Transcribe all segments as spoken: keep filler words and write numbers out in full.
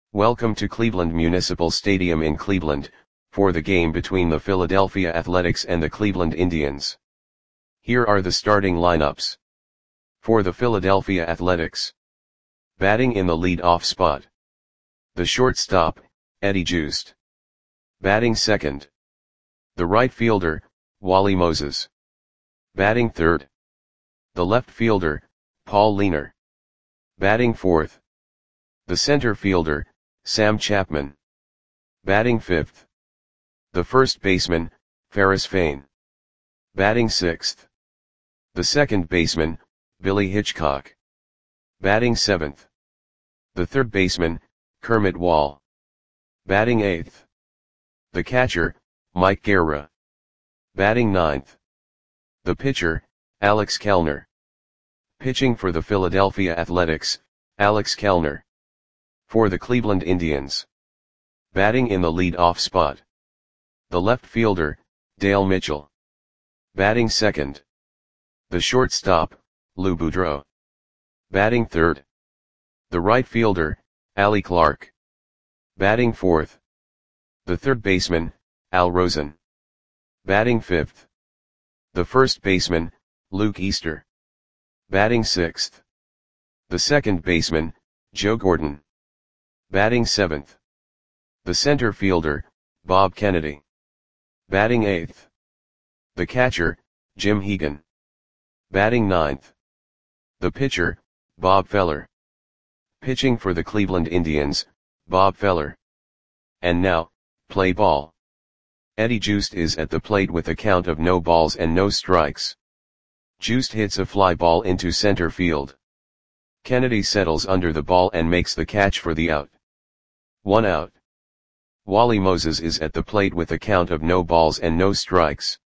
Welcome to Cleveland Municipal Stadium in Cleveland, for the game between the Philadelphia Athletics and the Cleveland Indians. Here are the starting lineups. For the Philadelphia Athletics. Batting in the lead-off spot. The shortstop, Eddie Joost. Batting second. The right fielder, Wally Moses. Batting third. The left fielder, Paul Leiner. Batting fourth. The center fielder, Sam Chapman. Batting fifth. The first baseman, Ferris Fain. Batting sixth. The second baseman, Billy Hitchcock. Batting seventh. The third baseman, Kermit Wall. Batting eighth. The catcher, Mike Guerra. Batting ninth. The pitcher, Alex Kellner. Pitching for the Philadelphia Athletics, Alex Kellner. For the Cleveland Indians. Batting in the lead-off spot. The left fielder, Dale Mitchell. Batting second. The shortstop, Lou Boudreau. Batting third. The right fielder, Allie Clark. Batting fourth. The third baseman, Al Rosen. Batting fifth. The first baseman, Luke Easter. Batting sixth. The second baseman, Joe Gordon. Batting seventh. The center fielder, Bob Kennedy. Batting eighth. The catcher, Jim Hegan. Batting ninth. The pitcher, Bob Feller. Pitching for the Cleveland Indians, Bob Feller. And now, play ball. Eddie Joost is at the plate with a count of no balls and no strikes. Joost hits a fly ball into center field. Kennedy settles under the ball and makes the catch for the out. One out. Wally Moses is at the plate with a count of no balls and no strikes.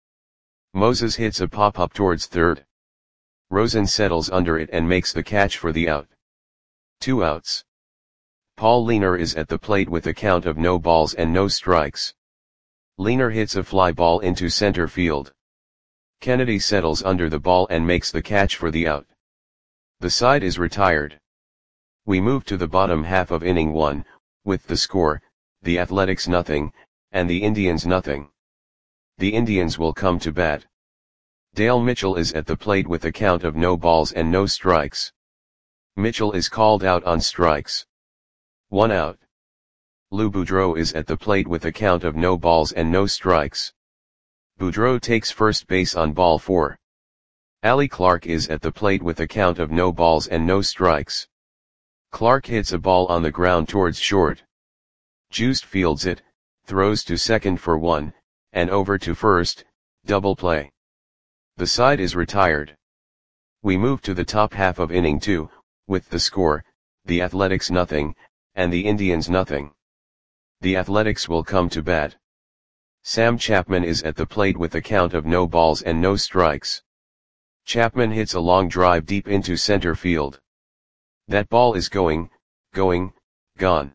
Moses hits a pop-up towards third. Rosen settles under it and makes the catch for the out. Two outs. Paul Leiner is at the plate with a count of no balls and no strikes. Leiner hits a fly ball into center field. Kennedy settles under the ball and makes the catch for the out. The side is retired. We move to the bottom half of inning one, with the score, the Athletics nothing, and the Indians nothing. The Indians will come to bat. Dale Mitchell is at the plate with a count of no balls and no strikes. Mitchell is called out on strikes. One out. Lou Boudreau is at the plate with a count of no balls and no strikes. Boudreau takes first base on ball four. Allie Clark is at the plate with a count of no balls and no strikes. Clark hits a ball on the ground towards short. Joost fields it, throws to second for one, and over to first, double play. The side is retired. We move to the top half of inning two, with the score, the Athletics nothing, and the Indians nothing. The Athletics will come to bat. Sam Chapman is at the plate with a count of no balls and no strikes. Chapman hits a long drive deep into center field. That ball is going, going, gone.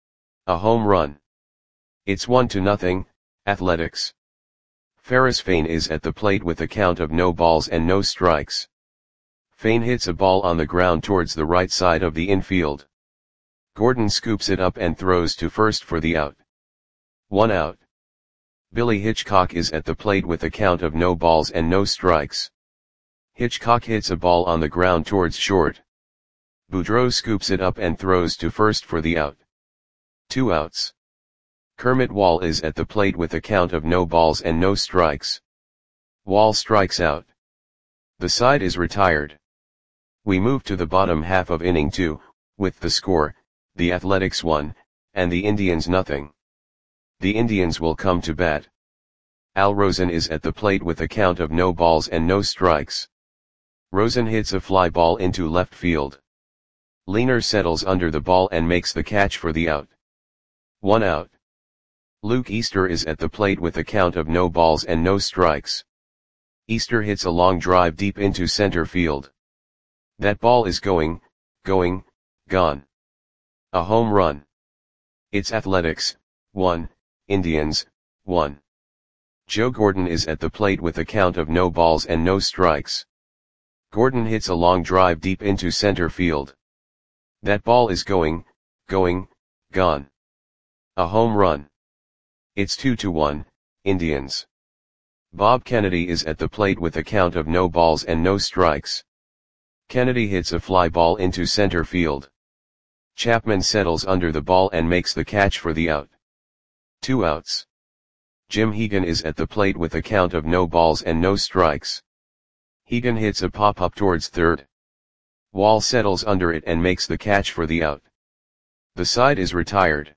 A home run. It's one to nothing, Athletics. Ferris Fain is at the plate with a count of no balls and no strikes. Fain hits a ball on the ground towards the right side of the infield. Gordon scoops it up and throws to first for the out. One out. Billy Hitchcock is at the plate with a count of no balls and no strikes. Hitchcock hits a ball on the ground towards short. Boudreau scoops it up and throws to first for the out. Two outs. Kermit Wall is at the plate with a count of no balls and no strikes. Wall strikes out. The side is retired. We move to the bottom half of inning two, with the score, the Athletics one, and the Indians nothing. The Indians will come to bat. Al Rosen is at the plate with a count of no balls and no strikes. Rosen hits a fly ball into left field. Leiner settles under the ball and makes the catch for the out. One out. Luke Easter is at the plate with a count of no balls and no strikes. Easter hits a long drive deep into center field. That ball is going, going, gone. A home run. It's Athletics, one, Indians, one. Joe Gordon is at the plate with a count of no balls and no strikes. Gordon hits a long drive deep into center field. That ball is going, going, gone. A home run. It's two to one, Indians. Bob Kennedy is at the plate with a count of no balls and no strikes. Kennedy hits a fly ball into center field. Chapman settles under the ball and makes the catch for the out. Two outs. Jim Hegan is at the plate with a count of no balls and no strikes. Hegan hits a pop-up towards third. Wall settles under it and makes the catch for the out. The side is retired.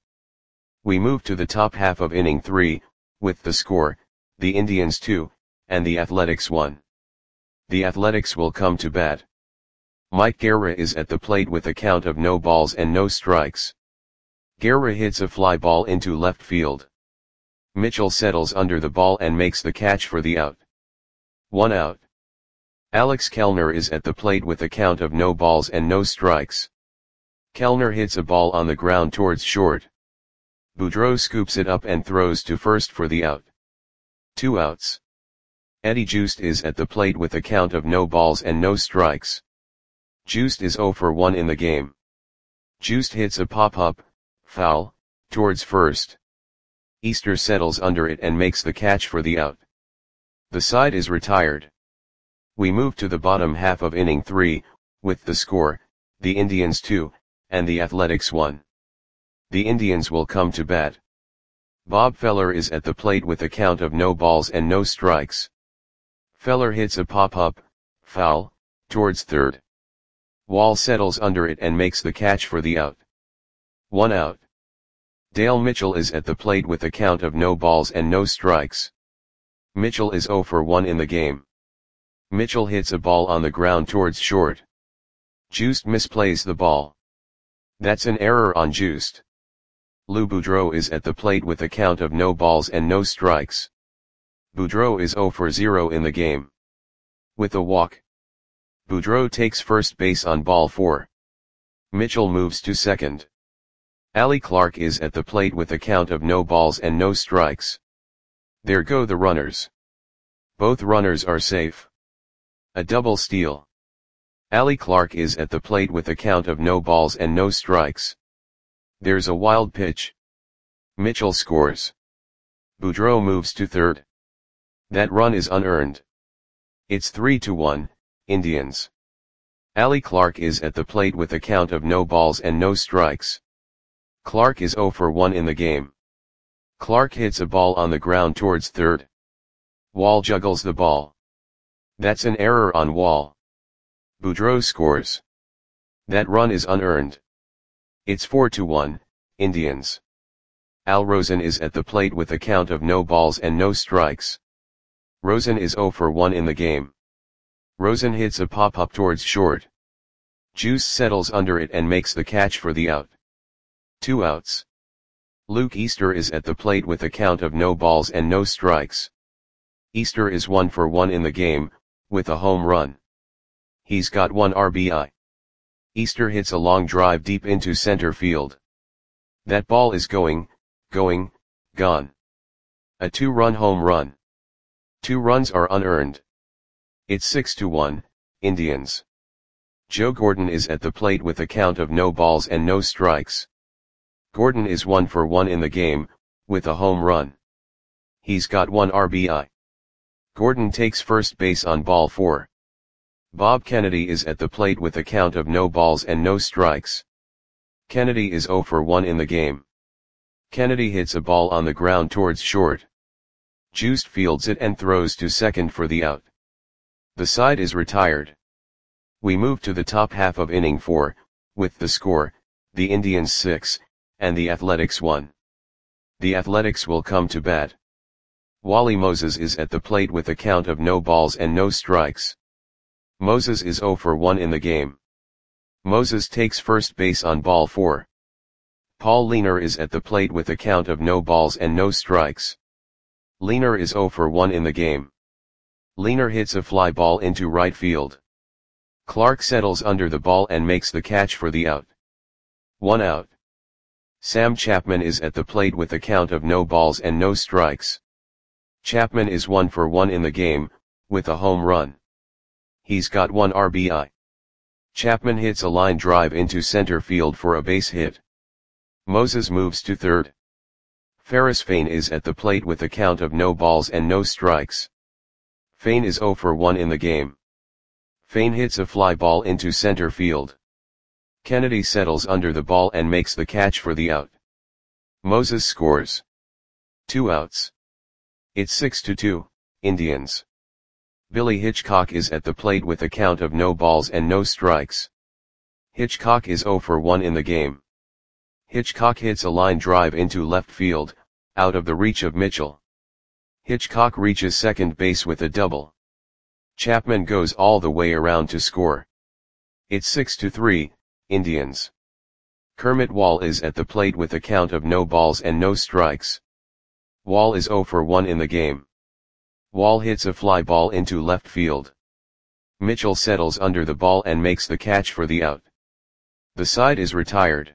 We move to the top half of inning three, with the score, the Indians two, and the Athletics one. The Athletics will come to bat. Mike Guerra is at the plate with a count of no balls and no strikes. Guerra hits a fly ball into left field. Mitchell settles under the ball and makes the catch for the out. One out. Alex Kellner is at the plate with a count of no balls and no strikes. Kellner hits a ball on the ground towards short. Boudreau scoops it up and throws to first for the out. Two outs. Eddie Joost is at the plate with a count of no balls and no strikes. Joost is zero for one in the game. Joost hits a pop-up, foul, towards first. Easter settles under it and makes the catch for the out. The side is retired. We move to the bottom half of inning three, with the score, the Indians two, and the Athletics one. The Indians will come to bat. Bob Feller is at the plate with a count of no balls and no strikes. Feller hits a pop-up, foul, towards third. Wall settles under it and makes the catch for the out. One out. Dale Mitchell is at the plate with a count of no balls and no strikes. Mitchell is zero for one in the game. Mitchell hits a ball on the ground towards short. Joost misplays the ball. That's an error on Joost. Lou Boudreau is at the plate with a count of no balls and no strikes. Boudreau is zero for zero in the game. With a walk. Boudreau takes first base on ball four. Mitchell moves to second. Allie Clark is at the plate with a count of no balls and no strikes. There go the runners. Both runners are safe. A double steal. Allie Clark is at the plate with a count of no balls and no strikes. There's a wild pitch. Mitchell scores. Boudreau moves to third. That run is unearned. It's three to one, Indians. Allie Clark is at the plate with a count of no balls and no strikes. Clark is zero for one in the game. Clark hits a ball on the ground towards third. Wall juggles the ball. That's an error on Wall. Boudreau scores. That run is unearned. It's four to one, Indians. Al Rosen is at the plate with a count of no balls and no strikes. Rosen is zero for one in the game. Rosen hits a pop-up towards short. Juice settles under it and makes the catch for the out. Two outs. Luke Easter is at the plate with a count of no balls and no strikes. Easter is one for one in the game, with a home run. He's got one R B I. Easter hits a long drive deep into center field. That ball is going, going, gone. A two-run home run. Two runs are unearned. It's six to one, Indians. Joe Gordon is at the plate with a count of no balls and no strikes. Gordon is one for one in the game, with a home run. He's got one R B I. Gordon takes first base on ball four. Bob Kennedy is at the plate with a count of no balls and no strikes. Kennedy is zero for one in the game. Kennedy hits a ball on the ground towards short. Joost fields it and throws to second for the out. The side is retired. We move to the top half of inning four, with the score, the Indians six, and the Athletics one. The Athletics will come to bat. Wally Moses is at the plate with a count of no balls and no strikes. Moses is zero for one in the game. Moses takes first base on ball four. Paul Leaner is at the plate with a count of no balls and no strikes. Leaner is zero for one in the game. Leaner hits a fly ball into right field. Clark settles under the ball and makes the catch for the out. One out. Sam Chapman is at the plate with a count of no balls and no strikes. Chapman is one for one in the game, with a home run. He's got one R B I. Chapman hits a line drive into center field for a base hit. Moses moves to third. Ferris Fain is at the plate with a count of no balls and no strikes. Fain is zero for one in the game. Fain hits a fly ball into center field. Kennedy settles under the ball and makes the catch for the out. Moses scores. Two outs. It's six to two, Indians. Billy Hitchcock is at the plate with a count of no balls and no strikes. Hitchcock is zero for one in the game. Hitchcock hits a line drive into left field, out of the reach of Mitchell. Hitchcock reaches second base with a double. Chapman goes all the way around to score. It's six to three, Indians. Kermit Wall is at the plate with a count of no balls and no strikes. Wall is zero for one in the game. Wall hits a fly ball into left field. Mitchell settles under the ball and makes the catch for the out. The side is retired.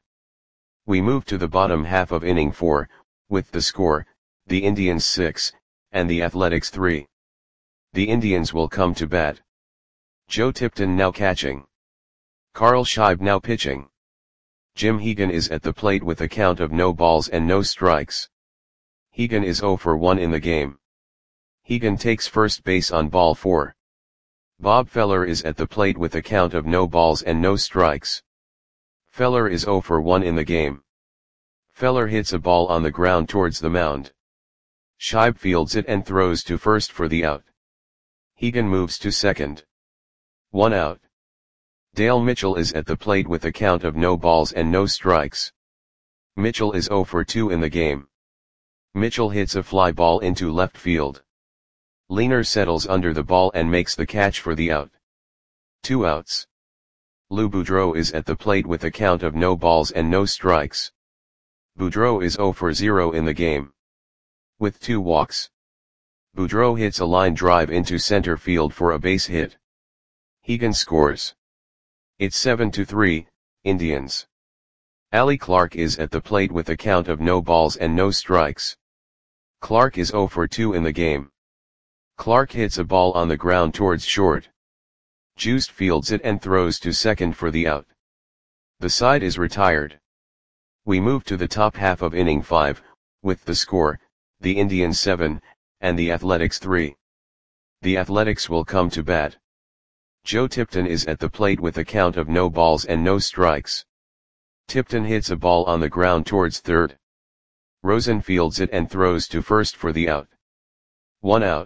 We move to the bottom half of inning four, with the score, the Indians six, and the Athletics three. The Indians will come to bat. Joe Tipton now catching. Carl Scheib now pitching. Jim Hegan is at the plate with a count of no balls and no strikes. Hegan is zero for one in the game. Hegan takes first base on ball four. Bob Feller is at the plate with a count of no balls and no strikes. Feller is zero for one in the game. Feller hits a ball on the ground towards the mound. Scheib fields it and throws to first for the out. Hegan moves to second. One out. Dale Mitchell is at the plate with a count of no balls and no strikes. Mitchell is zero for two in the game. Mitchell hits a fly ball into left field. Leaner settles under the ball and makes the catch for the out. Two outs. Lou Boudreau is at the plate with a count of no balls and no strikes. Boudreau is zero for zero in the game. With two walks. Boudreau hits a line drive into center field for a base hit. Hegan scores. It's seven to three, Indians. Allie Clark is at the plate with a count of no balls and no strikes. Clark is zero for two in the game. Clark hits a ball on the ground towards short. Juiced fields it and throws to second for the out. The side is retired. We move to the top half of inning five, with the score, the Indians seven, and the Athletics three. The Athletics will come to bat. Joe Tipton is at the plate with a count of no balls and no strikes. Tipton hits a ball on the ground towards third. Rosen fields it and throws to first for the out. One out.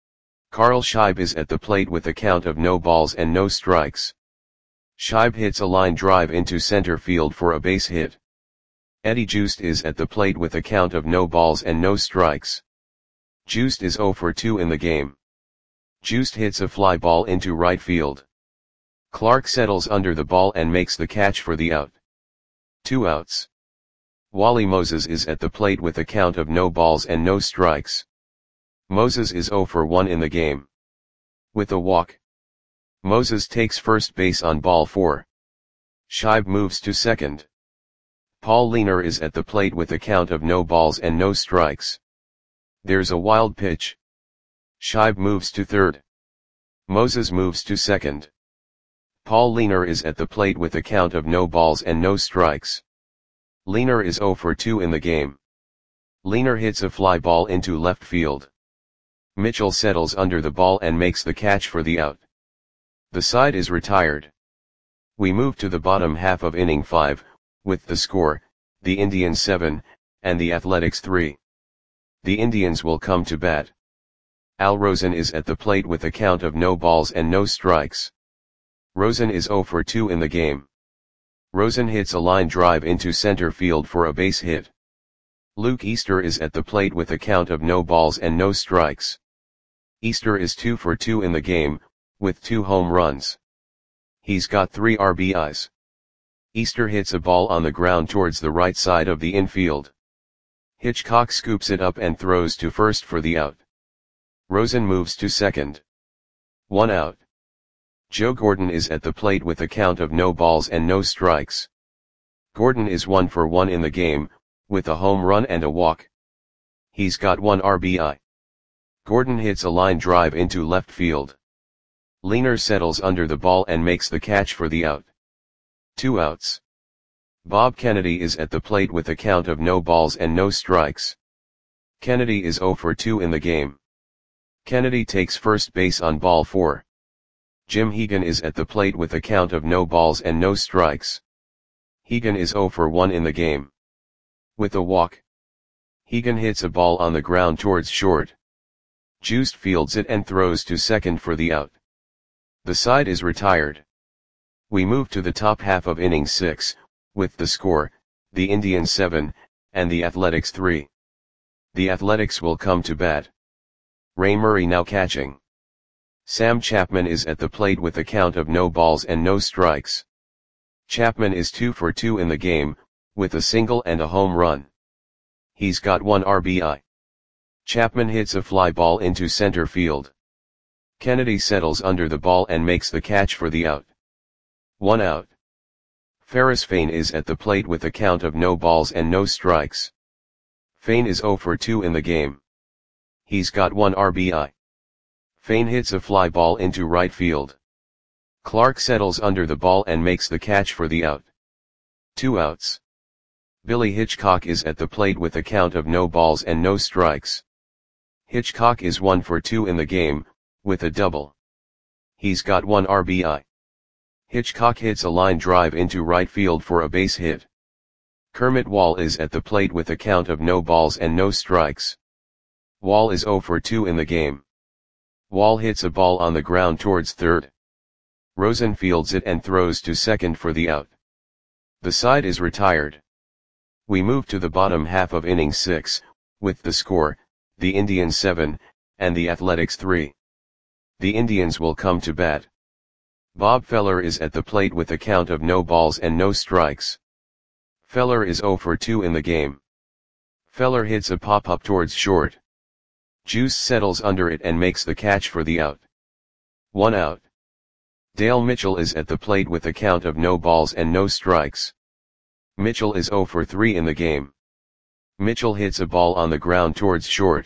Carl Scheib is at the plate with a count of no balls and no strikes. Scheib hits a line drive into center field for a base hit. Eddie Juiced is at the plate with a count of no balls and no strikes. Juiced is zero for two in the game. Juiced hits a fly ball into right field. Clark settles under the ball and makes the catch for the out. Two outs. Wally Moses is at the plate with a count of no balls and no strikes. Moses is zero for one in the game. With a walk. Moses takes first base on ball four. Scheib moves to second. Paul Leaner is at the plate with a count of no balls and no strikes. There's a wild pitch. Scheib moves to third. Moses moves to second. Paul Leaner is at the plate with a count of no balls and no strikes. Leaner is zero for two in the game. Leaner hits a fly ball into left field. Mitchell settles under the ball and makes the catch for the out. The side is retired. We move to the bottom half of inning five, with the score, the Indians seven, and the Athletics three. The Indians will come to bat. Al Rosen is at the plate with a count of no balls and no strikes. Rosen is zero for two in the game. Rosen hits a line drive into center field for a base hit. Luke Easter is at the plate with a count of no balls and no strikes. Easter is two for two in the game, with two home runs. He's got three R B Is. Easter hits a ball on the ground towards the right side of the infield. Hitchcock scoops it up and throws to first for the out. Rosen moves to second. One out. Joe Gordon is at the plate with a count of no balls and no strikes. Gordon is one for one in the game, with a home run and a walk. He's got one R B I. Gordon hits a line drive into left field. Leaner settles under the ball and makes the catch for the out. Two outs. Bob Kennedy is at the plate with a count of no balls and no strikes. Kennedy is zero for two in the game. Kennedy takes first base on ball four. Jim Hegan is at the plate with a count of no balls and no strikes. Hegan is zero for one in the game. With a walk, Hegan hits a ball on the ground towards short. Juiced fields it and throws to second for the out. The side is retired. We move to the top half of inning six, with the score, the Indians seven, and the Athletics three. The Athletics will come to bat. Ray Murray now catching. Sam Chapman is at the plate with a count of no balls and no strikes. Chapman is two for two in the game, with a single and a home run. He's got one R B I. Chapman hits a fly ball into center field. Kennedy settles under the ball and makes the catch for the out. One out. Ferris Fain is at the plate with a count of no balls and no strikes. Fain is zero for two in the game. He's got one R B I. Fain hits a fly ball into right field. Clark settles under the ball and makes the catch for the out. Two outs. Billy Hitchcock is at the plate with a count of no balls and no strikes. Hitchcock is one for two in the game, with a double. He's got one R B I. Hitchcock hits a line drive into right field for a base hit. Kermit Wall is at the plate with a count of no balls and no strikes. Wall is zero for two in the game. Wall hits a ball on the ground towards third. Rosen fields it and throws to second for the out. The side is retired. We move to the bottom half of inning six, with the score, the Indians seven, and the Athletics three. The Indians will come to bat. Bob Feller is at the plate with a count of no balls and no strikes. Feller is zero for two in the game. Feller hits a pop-up towards short. Juice settles under it and makes the catch for the out. One out. Dale Mitchell is at the plate with a count of no balls and no strikes. Mitchell is zero for three in the game. Mitchell hits a ball on the ground towards short.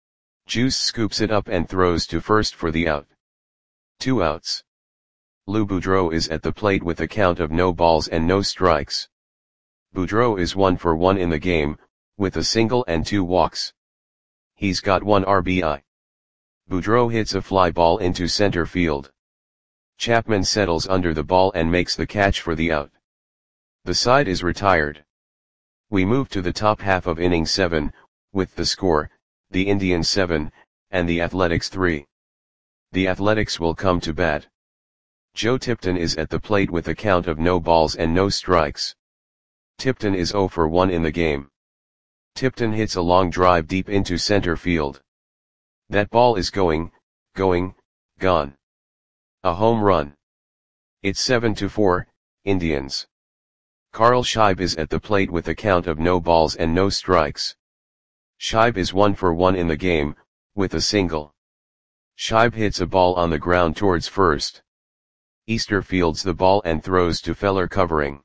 Juice scoops it up and throws to first for the out. Two outs. Lou Boudreau is at the plate with a count of no balls and no strikes. Boudreau is one for one in the game, with a single and two walks. He's got one R B I. Boudreau hits a fly ball into center field. Chapman settles under the ball and makes the catch for the out. The side is retired. We move to the top half of inning seven, with the score, the Indians seven, and the Athletics three. The Athletics will come to bat. Joe Tipton is at the plate with a count of no balls and no strikes. Tipton is zero for one in the game. Tipton hits a long drive deep into center field. That ball is going, going, gone. A home run. It's seven to four, Indians. Carl Scheib is at the plate with a count of no balls and no strikes. Scheib is one for one in the game, with a single. Scheib hits a ball on the ground towards first. Easter fields the ball and throws to Feller covering.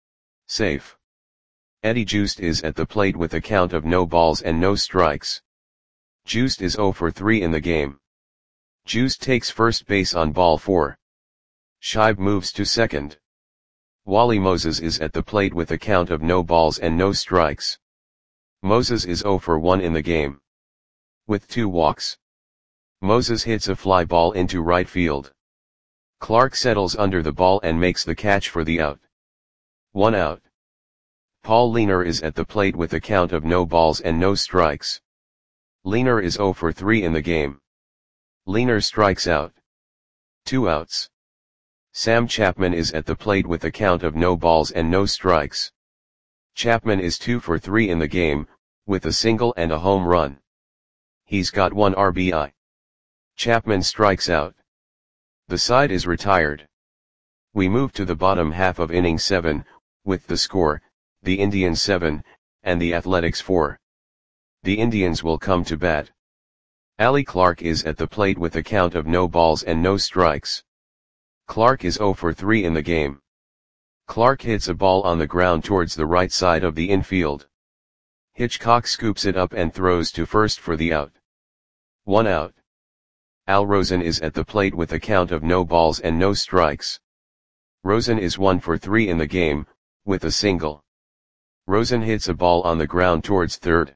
Safe. Eddie Juiced is at the plate with a count of no balls and no strikes. Juiced is zero for three in the game. Juiced takes first base on ball four. Scheib moves to second. Wally Moses is at the plate with a count of no balls and no strikes. Moses is zero for one in the game. With two walks. Moses hits a fly ball into right field. Clark settles under the ball and makes the catch for the out. One out. Paul Leaner is at the plate with a count of no balls and no strikes. Leaner is zero for three in the game. Leaner strikes out. Two outs. Sam Chapman is at the plate with a count of no balls and no strikes. Chapman is two for three in the game, with a single and a home run. He's got one R B I. Chapman strikes out. The side is retired. We move to the bottom half of inning seven, with the score, the Indians seven, and the Athletics four. The Indians will come to bat. Allie Clark is at the plate with a count of no balls and no strikes. Clark is zero for three in the game. Clark hits a ball on the ground towards the right side of the infield. Hitchcock scoops it up and throws to first for the out. One out. Al Rosen is at the plate with a count of no balls and no strikes. Rosen is one for three in the game, with a single. Rosen hits a ball on the ground towards third.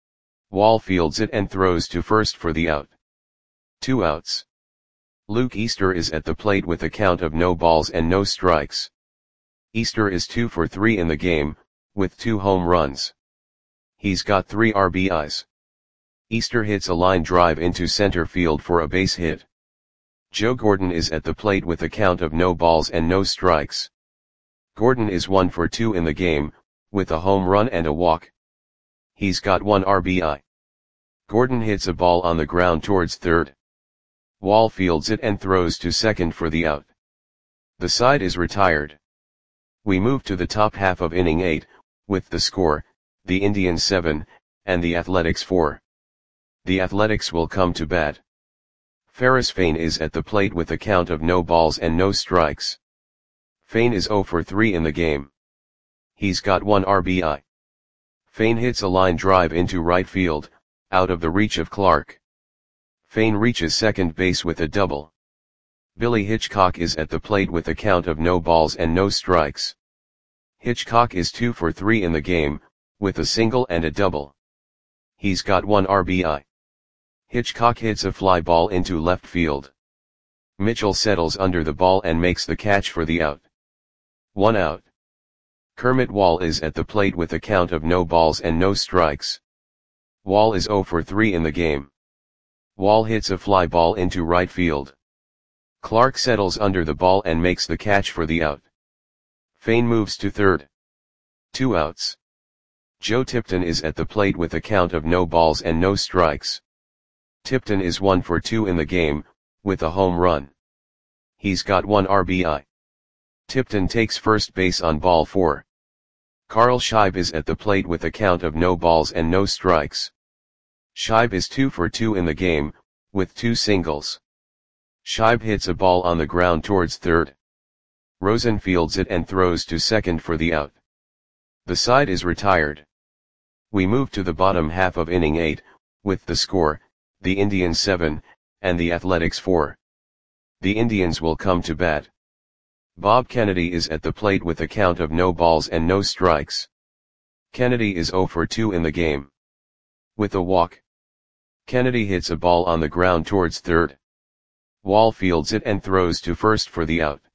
Wall fields it and throws to first for the out. Two outs. Luke Easter is at the plate with a count of no balls and no strikes. Easter is two for three in the game, with two home runs. He's got three R B Is. Easter hits a line drive into center field for a base hit. Joe Gordon is at the plate with a count of no balls and no strikes. Gordon is one for two in the game, with a home run and a walk. He's got one R B I. Gordon hits a ball on the ground towards third. Wall fields it and throws to second for the out. The side is retired. We move to the top half of inning eight, with the score, the Indians seven, and the Athletics four. The Athletics will come to bat. Ferris Fain is at the plate with a count of no balls and no strikes. Fain is zero for three in the game. He's got one R B I. Fain hits a line drive into right field, out of the reach of Clark. Fain reaches second base with a double. Billy Hitchcock is at the plate with a count of no balls and no strikes. Hitchcock is two for three in the game, with a single and a double. He's got one R B I. Hitchcock hits a fly ball into left field. Mitchell settles under the ball and makes the catch for the out. One out. Kermit Wall is at the plate with a count of no balls and no strikes. Wall is zero for three in the game. Wall hits a fly ball into right field. Clark settles under the ball and makes the catch for the out. Fain moves to third. Two outs. Joe Tipton is at the plate with a count of no balls and no strikes. Tipton is one for two in the game, with a home run. He's got one R B I. Tipton takes first base on ball four. Carl Scheib is at the plate with a count of no balls and no strikes. Scheib is two for two in the game, with two singles. Scheib hits a ball on the ground towards third. Rosen fields it and throws to second for the out. The side is retired. We move to the bottom half of inning eight, with the score, the Indians seven, and the Athletics four. The Indians will come to bat. Bob Kennedy is at the plate with a count of no balls and no strikes. Kennedy is zero for two in the game. With a walk. Kennedy hits a ball on the ground towards third. Wall fields it and throws to first for the out.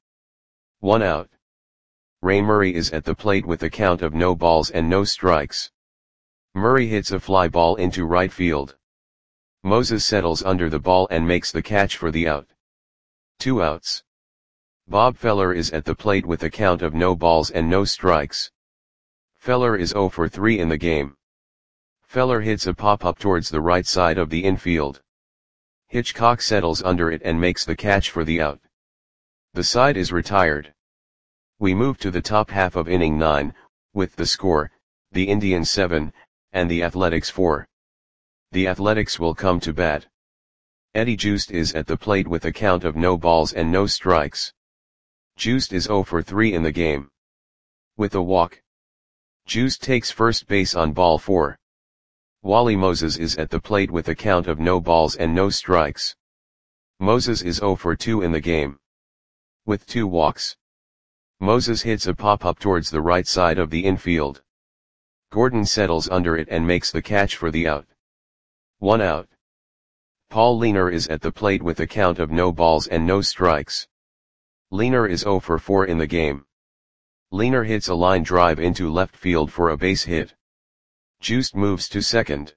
One out. Ray Murray is at the plate with a count of no balls and no strikes. Murray hits a fly ball into right field. Moses settles under the ball and makes the catch for the out. Two outs. Bob Feller is at the plate with a count of no balls and no strikes. Feller is zero for three in the game. Feller hits a pop-up towards the right side of the infield. Hitchcock settles under it and makes the catch for the out. The side is retired. We move to the top half of inning nine, with the score, the Indians seven, and the Athletics four. The Athletics will come to bat. Eddie Joost is at the plate with a count of no balls and no strikes. Joost is zero for three in the game. With a walk. Joost takes first base on ball four. Wally Moses is at the plate with a count of no balls and no strikes. Moses is zero for two in the game. With two walks. Moses hits a pop-up towards the right side of the infield. Gordon settles under it and makes the catch for the out. One out. Paul Leaner is at the plate with a count of no balls and no strikes. Leaner is zero for four in the game. Leaner hits a line drive into left field for a base hit. Joost moves to second.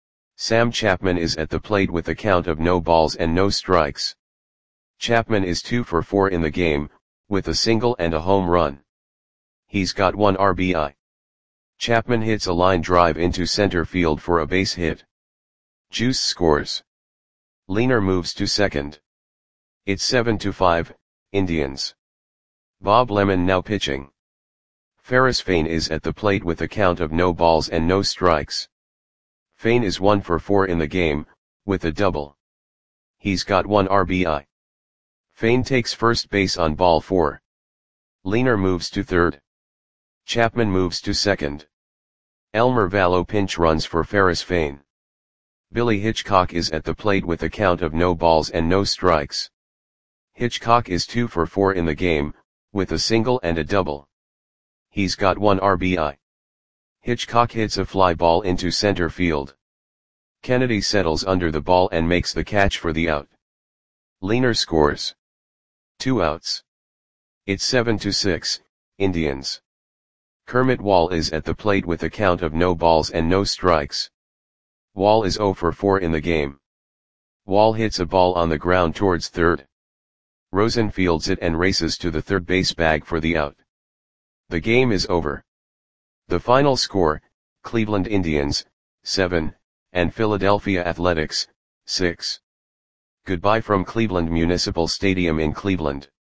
Sam Chapman is at the plate with a count of no balls and no strikes. Chapman is two for four in the game, with a single and a home run. He's got one R B I. Chapman hits a line drive into center field for a base hit. Joost scores. Leaner moves to second. It's seven to five, Indians. Bob Lemon now pitching. Ferris Fain is at the plate with a count of no balls and no strikes. Fain is one for four in the game, with a double. He's got one R B I. Fain takes first base on ball four. Leaner moves to third. Chapman moves to second. Elmer Vallow pinch runs for Ferris Fain. Billy Hitchcock is at the plate with a count of no balls and no strikes. Hitchcock is two for four in the game, with a single and a double. He's got one R B I. Hitchcock hits a fly ball into center field. Kennedy settles under the ball and makes the catch for the out. Leaner scores. Two outs. It's seven to six, Indians. Kermit Wall is at the plate with a count of no balls and no strikes. Wall is zero for four in the game. Wall hits a ball on the ground towards third. Rosen fields it and races to the third base bag for the out. The game is over. The final score, Cleveland Indians, seven, and Philadelphia Athletics, six. Goodbye from Cleveland Municipal Stadium in Cleveland.